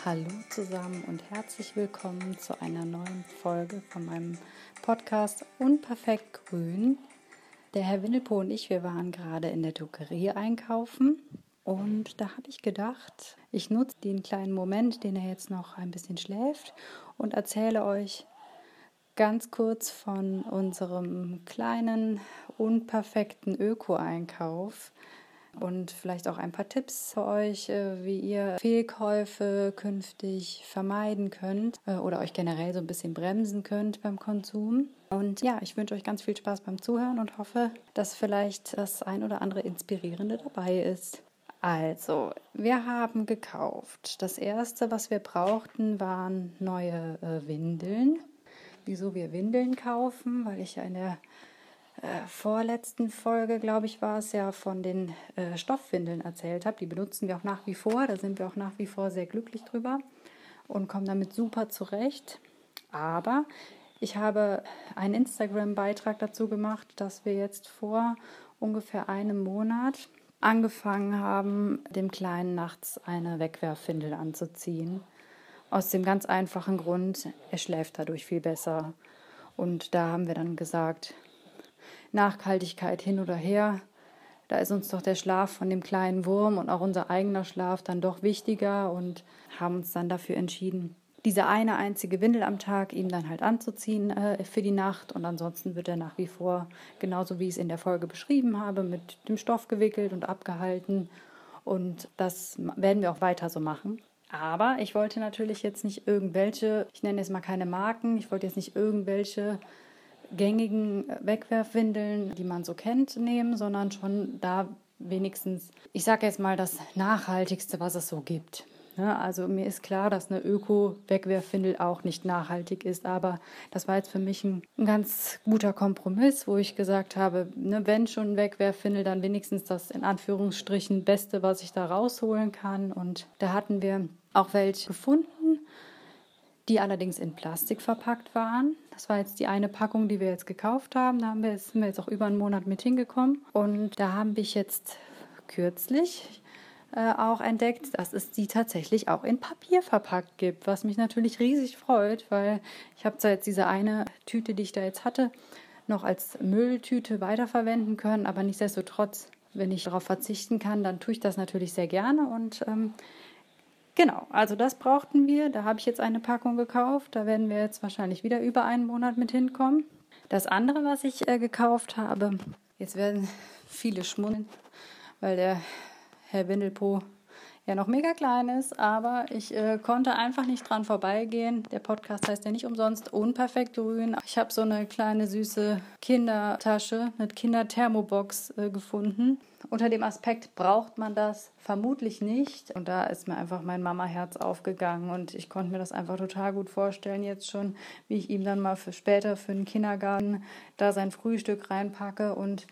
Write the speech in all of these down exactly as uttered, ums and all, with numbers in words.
Hallo zusammen und herzlich willkommen zu einer neuen Folge von meinem Podcast Unperfekt Grün. Der Herr Windelpo und ich, wir waren gerade in der Drogerie einkaufen und da habe ich gedacht, ich nutze den kleinen Moment, den er jetzt noch ein bisschen schläft und erzähle euch ganz kurz von unserem kleinen, unperfekten Öko-Einkauf. Und vielleicht auch ein paar Tipps für euch, wie ihr Fehlkäufe künftig vermeiden könnt oder euch generell so ein bisschen bremsen könnt beim Konsum. Und ja, ich wünsche euch ganz viel Spaß beim Zuhören und hoffe, dass vielleicht das ein oder andere Inspirierende dabei ist. Also, wir haben gekauft. Das erste, was wir brauchten, waren neue äh, Windeln. Wieso wir Windeln kaufen? Weil ich ja in der Äh, vorletzten Folge, glaube ich, war es ja, von den äh, Stoffwindeln erzählt habe. Die benutzen wir auch nach wie vor. Da sind wir auch nach wie vor sehr glücklich drüber und kommen damit super zurecht. Aber ich habe einen Instagram-Beitrag dazu gemacht, dass wir jetzt vor ungefähr einem Monat angefangen haben, dem Kleinen nachts eine Wegwerfwindel anzuziehen. Aus dem ganz einfachen Grund, er schläft dadurch viel besser. Und da haben wir dann gesagt, Nachhaltigkeit hin oder her, da ist uns doch der Schlaf von dem kleinen Wurm und auch unser eigener Schlaf dann doch wichtiger und haben uns dann dafür entschieden, diese eine einzige Windel am Tag ihm dann halt anzuziehen äh, für die Nacht und ansonsten wird er nach wie vor, genauso wie ich es in der Folge beschrieben habe, mit dem Stoff gewickelt und abgehalten und das werden wir auch weiter so machen. Aber ich wollte natürlich jetzt nicht irgendwelche, ich nenne jetzt mal keine Marken, ich wollte jetzt nicht irgendwelche gängigen Wegwerfwindeln, die man so kennt, nehmen, sondern schon da wenigstens, ich sage jetzt mal, das Nachhaltigste, was es so gibt. Ja, also mir ist klar, dass eine Öko-Wegwerfwindel auch nicht nachhaltig ist, aber das war jetzt für mich ein, ein ganz guter Kompromiss, wo ich gesagt habe, ne, wenn schon Wegwerfwindel, dann wenigstens das in Anführungsstrichen Beste, was ich da rausholen kann. Und da hatten wir auch welche gefunden, die allerdings in Plastik verpackt waren. Das war jetzt die eine Packung, die wir jetzt gekauft haben. Da haben wir jetzt, sind wir jetzt auch über einen Monat mit hingekommen. Und da habe ich jetzt kürzlich äh, auch entdeckt, dass es die tatsächlich auch in Papier verpackt gibt, was mich natürlich riesig freut, weil ich habe zwar jetzt diese eine Tüte, die ich da jetzt hatte, noch als Mülltüte weiterverwenden können, aber nichtsdestotrotz, wenn ich darauf verzichten kann, dann tue ich das natürlich sehr gerne und ähm, Genau, also das brauchten wir. Da habe ich jetzt eine Packung gekauft. Da werden wir jetzt wahrscheinlich wieder über einen Monat mit hinkommen. Das andere, was ich äh, gekauft habe, jetzt werden viele schmunzeln, weil der Herr Windelpo ja noch mega klein ist, aber ich äh, konnte einfach nicht dran vorbeigehen. Der Podcast heißt ja nicht umsonst Unperfekt Grün. Ich habe so eine kleine süße Kindertasche, eine Kinderthermobox äh, gefunden. Unter dem Aspekt, braucht man das? Vermutlich nicht. Und da ist mir einfach mein Mama-Herz aufgegangen und ich konnte mir das einfach total gut vorstellen jetzt schon, wie ich ihm dann mal für später für den Kindergarten da sein Frühstück reinpacke und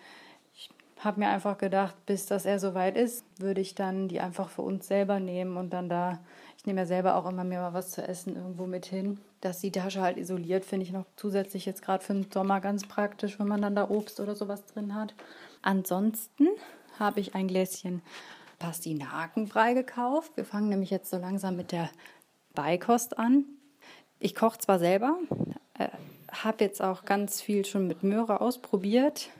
habe mir einfach gedacht, bis das er soweit ist, würde ich dann die einfach für uns selber nehmen und dann da, ich nehme ja selber auch immer mir mal was zu essen irgendwo mit hin. Dass die Tasche halt isoliert, finde ich noch zusätzlich jetzt gerade für den Sommer ganz praktisch, wenn man dann da Obst oder sowas drin hat. Ansonsten habe ich ein Gläschen Pastinakenbrei gekauft. Wir fangen nämlich jetzt so langsam mit der Beikost an. Ich koche zwar selber, äh, habe jetzt auch ganz viel schon mit Möhre ausprobiert.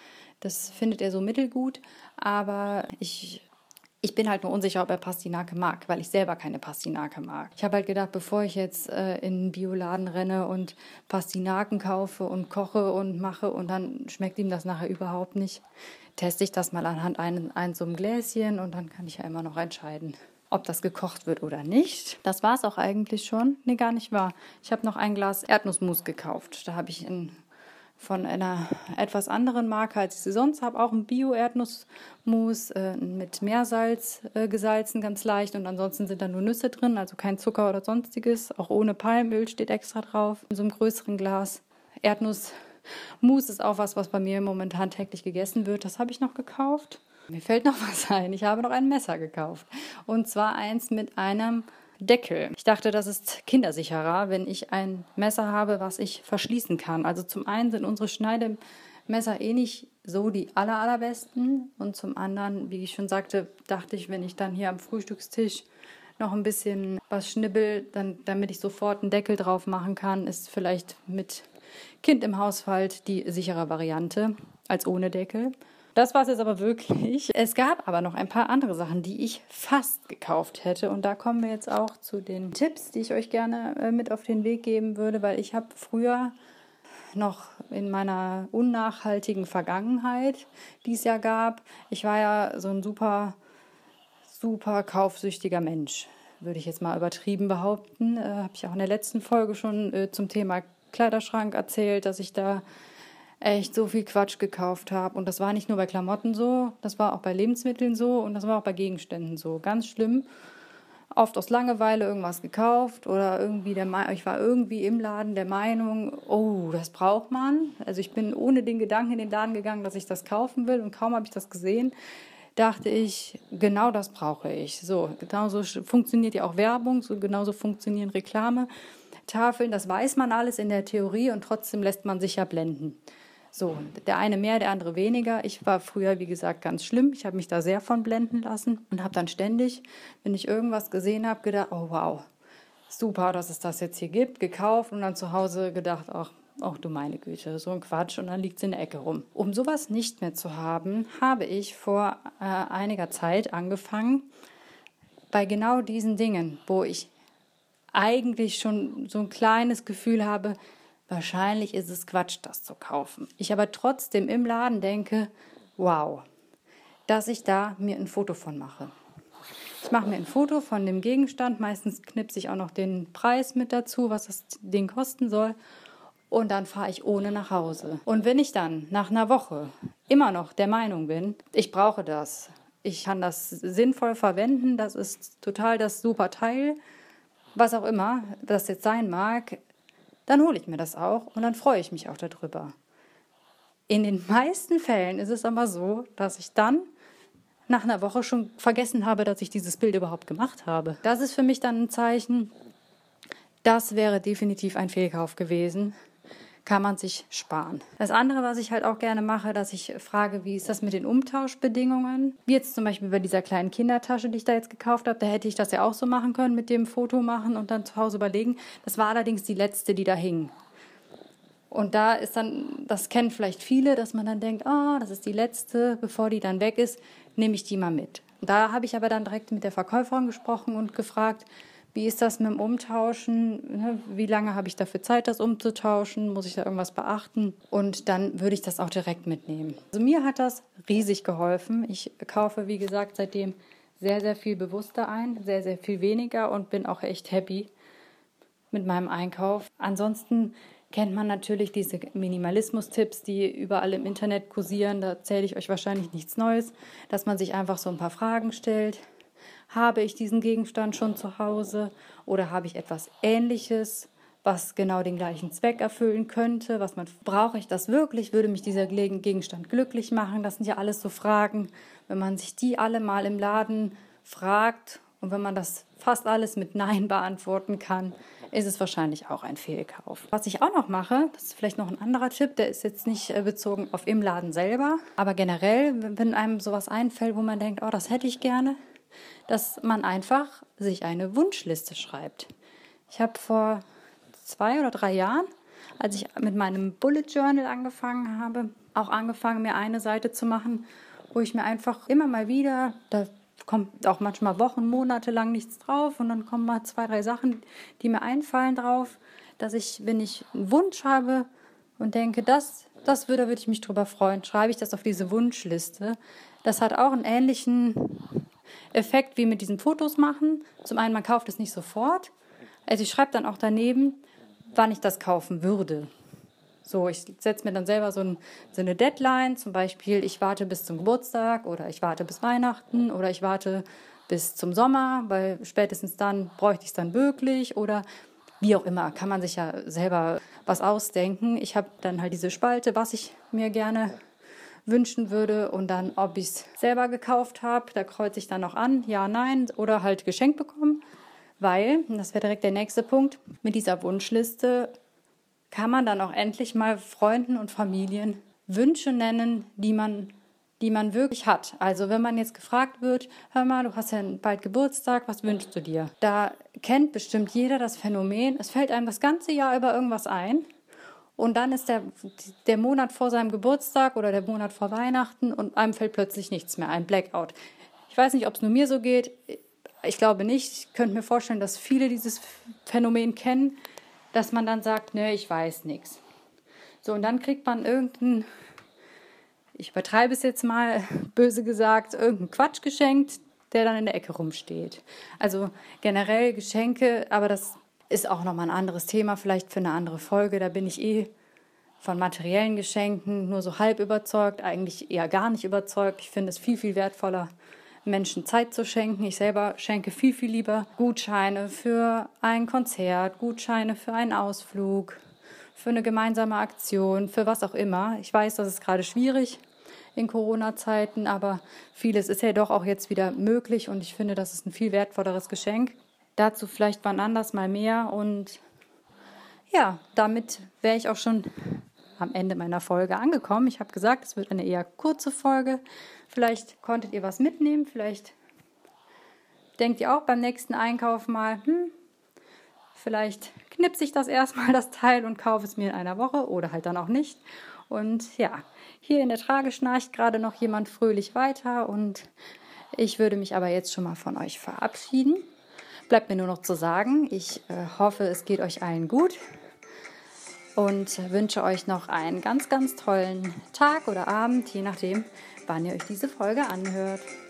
Das findet er so mittelgut, aber ich, ich bin halt nur unsicher, ob er Pastinake mag, weil ich selber keine Pastinake mag. Ich habe halt gedacht, bevor ich jetzt äh, in einen Bioladen renne und Pastinaken kaufe und koche und mache und dann schmeckt ihm das nachher überhaupt nicht, teste ich das mal anhand eines ein, so einem Gläschen und dann kann ich ja immer noch entscheiden, ob das gekocht wird oder nicht. Das war es auch eigentlich schon. Nee, gar nicht wahr. Ich habe noch ein Glas Erdnussmus gekauft. Da habe ich in von einer etwas anderen Marke, als ich sie sonst habe, auch ein Bio-Erdnussmus äh, mit Meersalz äh, gesalzen, ganz leicht. Und ansonsten sind da nur Nüsse drin, also kein Zucker oder sonstiges. Auch ohne Palmöl steht extra drauf. In so einem größeren Glas. Erdnussmus ist auch was, was bei mir momentan täglich gegessen wird. Das habe ich noch gekauft. Mir fällt noch was ein. Ich habe noch ein Messer gekauft. Und zwar eins mit einem Deckel. Ich dachte, das ist kindersicherer, wenn ich ein Messer habe, was ich verschließen kann. Also zum einen sind unsere Schneidemesser eh nicht so die aller, allerbesten und zum anderen, wie ich schon sagte, dachte ich, wenn ich dann hier am Frühstückstisch noch ein bisschen was schnibbel, dann, damit ich sofort einen Deckel drauf machen kann, ist vielleicht mit Kind im Haushalt die sichere Variante als ohne Deckel. Das war es jetzt aber wirklich. Es gab aber noch ein paar andere Sachen, die ich fast gekauft hätte. Und da kommen wir jetzt auch zu den Tipps, die ich euch gerne äh, mit auf den Weg geben würde, weil ich habe früher noch in meiner unnachhaltigen Vergangenheit, die es ja gab, ich war ja so ein super, super kaufsüchtiger Mensch, würde ich jetzt mal übertrieben behaupten. Äh, habe ich auch in der letzten Folge schon äh, zum Thema Kleiderschrank erzählt, dass ich da echt so viel Quatsch gekauft habe. Und das war nicht nur bei Klamotten so, das war auch bei Lebensmitteln so und das war auch bei Gegenständen so. Ganz schlimm. Oft aus Langeweile irgendwas gekauft oder irgendwie der Me- ich war irgendwie im Laden der Meinung, oh, das braucht man. Also ich bin ohne den Gedanken in den Laden gegangen, dass ich das kaufen will, und kaum habe ich das gesehen, dachte ich, genau das brauche ich. So, genauso funktioniert ja auch Werbung, so genauso funktionieren Reklametafeln. Das weiß man alles in der Theorie und trotzdem lässt man sich ja blenden. So, der eine mehr, der andere weniger. Ich war früher, wie gesagt, ganz schlimm. Ich habe mich da sehr von blenden lassen und habe dann ständig, wenn ich irgendwas gesehen habe, gedacht, oh wow, super, dass es das jetzt hier gibt, gekauft und dann zu Hause gedacht, ach, ach du meine Güte, so ein Quatsch, und dann liegt es in der Ecke rum. Um sowas nicht mehr zu haben, habe ich vor äh, einiger Zeit angefangen, bei genau diesen Dingen, wo ich eigentlich schon so ein kleines Gefühl habe, wahrscheinlich ist es Quatsch, das zu kaufen. Ich aber trotzdem im Laden denke, wow, dass ich da mir ein Foto von mache. Ich mache mir ein Foto von dem Gegenstand, meistens knipse ich auch noch den Preis mit dazu, was das Ding kosten soll, und dann fahre ich ohne nach Hause. Und wenn ich dann nach einer Woche immer noch der Meinung bin, ich brauche das, ich kann das sinnvoll verwenden, das ist total das super Teil, was auch immer das jetzt sein mag, dann hole ich mir das auch und dann freue ich mich auch darüber. In den meisten Fällen ist es aber so, dass ich dann nach einer Woche schon vergessen habe, dass ich dieses Bild überhaupt gemacht habe. Das ist für mich dann ein Zeichen, das wäre definitiv ein Fehlkauf gewesen. Kann man sich sparen. Das andere, was ich halt auch gerne mache, dass ich frage, wie ist das mit den Umtauschbedingungen? Wie jetzt zum Beispiel bei dieser kleinen Kindertasche, die ich da jetzt gekauft habe, da hätte ich das ja auch so machen können, mit dem Foto machen und dann zu Hause überlegen. Das war allerdings die letzte, die da hing. Und da ist dann, das kennen vielleicht viele, dass man dann denkt, oh, das ist die letzte, bevor die dann weg ist, nehme ich die mal mit. Und da habe ich aber dann direkt mit der Verkäuferin gesprochen und gefragt, wie ist das mit dem Umtauschen? Wie lange habe ich dafür Zeit, das umzutauschen? Muss ich da irgendwas beachten? Und dann würde ich das auch direkt mitnehmen. Also mir hat das riesig geholfen. Ich kaufe, wie gesagt, seitdem sehr, sehr viel bewusster ein, sehr, sehr viel weniger und bin auch echt happy mit meinem Einkauf. Ansonsten kennt man natürlich diese Minimalismus-Tipps, die überall im Internet kursieren. Da erzähle ich euch wahrscheinlich nichts Neues, dass man sich einfach so ein paar Fragen stellt. Habe ich diesen Gegenstand schon zu Hause oder habe ich etwas Ähnliches, was genau den gleichen Zweck erfüllen könnte? Was man, brauche ich das wirklich? Würde mich dieser Gegenstand glücklich machen? Das sind ja alles so Fragen. Wenn man sich die alle mal im Laden fragt und wenn man das fast alles mit Nein beantworten kann, ist es wahrscheinlich auch ein Fehlkauf. Was ich auch noch mache, das ist vielleicht noch ein anderer Tipp, der ist jetzt nicht bezogen auf im Laden selber, aber generell, wenn einem sowas einfällt, wo man denkt, oh, das hätte ich gerne, dass man einfach sich eine Wunschliste schreibt. Ich habe vor zwei oder drei Jahren, als ich mit meinem Bullet Journal angefangen habe, auch angefangen, mir eine Seite zu machen, wo ich mir einfach immer mal wieder, da kommt auch manchmal Wochen, Monate lang nichts drauf und dann kommen mal zwei, drei Sachen, die mir einfallen drauf, dass ich, wenn ich einen Wunsch habe und denke, das, das würde, würde ich mich drüber freuen, schreibe ich das auf diese Wunschliste. Das hat auch einen ähnlichen Effekt wie mit diesen Fotos machen. Zum einen, man kauft es nicht sofort. Also ich schreibe dann auch daneben, wann ich das kaufen würde. So, ich setze mir dann selber so, ein, so eine Deadline, zum Beispiel, ich warte bis zum Geburtstag oder ich warte bis Weihnachten oder ich warte bis zum Sommer, weil spätestens dann bräuchte ich es dann wirklich oder wie auch immer, kann man sich ja selber was ausdenken. Ich habe dann halt diese Spalte, was ich mir gerne wünschen würde und dann, ob ich es selber gekauft habe, da kreuze ich dann noch an, ja, nein oder halt geschenkt bekommen, weil, und das wäre direkt der nächste Punkt, mit dieser Wunschliste kann man dann auch endlich mal Freunden und Familien Wünsche nennen, die man, die man wirklich hat. Also wenn man jetzt gefragt wird, hör mal, du hast ja bald Geburtstag, was wünschst du dir? Da kennt bestimmt jeder das Phänomen, es fällt einem das ganze Jahr über irgendwas ein und dann ist der, der Monat vor seinem Geburtstag oder der Monat vor Weihnachten und einem fällt plötzlich nichts mehr ein, Blackout. Ich weiß nicht, ob es nur mir so geht, ich glaube nicht. Ich könnte mir vorstellen, dass viele dieses Phänomen kennen, dass man dann sagt, ne, ich weiß nichts. So, und dann kriegt man irgendeinen, ich übertreibe es jetzt mal, böse gesagt, irgendeinen Quatsch geschenkt, der dann in der Ecke rumsteht. Also generell Geschenke, aber das ist auch nochmal ein anderes Thema, vielleicht für eine andere Folge. Da bin ich eh von materiellen Geschenken nur so halb überzeugt, eigentlich eher gar nicht überzeugt. Ich finde es viel, viel wertvoller, Menschen Zeit zu schenken. Ich selber schenke viel, viel lieber Gutscheine für ein Konzert, Gutscheine für einen Ausflug, für eine gemeinsame Aktion, für was auch immer. Ich weiß, das ist gerade schwierig in Corona-Zeiten, aber vieles ist ja doch auch jetzt wieder möglich und ich finde, das ist ein viel wertvolleres Geschenk. Dazu vielleicht wann anders mal mehr und ja, damit wäre ich auch schon am Ende meiner Folge angekommen. Ich habe gesagt, es wird eine eher kurze Folge. Vielleicht konntet ihr was mitnehmen, vielleicht denkt ihr auch beim nächsten Einkauf mal, hm, vielleicht knipse ich das erstmal, das Teil, und kaufe es mir in einer Woche oder halt dann auch nicht. Und ja, hier in der Trage schnarcht gerade noch jemand fröhlich weiter und ich würde mich aber jetzt schon mal von euch verabschieden. Bleibt mir nur noch zu sagen, ich äh, hoffe, es geht euch allen gut und wünsche euch noch einen ganz, ganz tollen Tag oder Abend, je nachdem, wann ihr euch diese Folge anhört.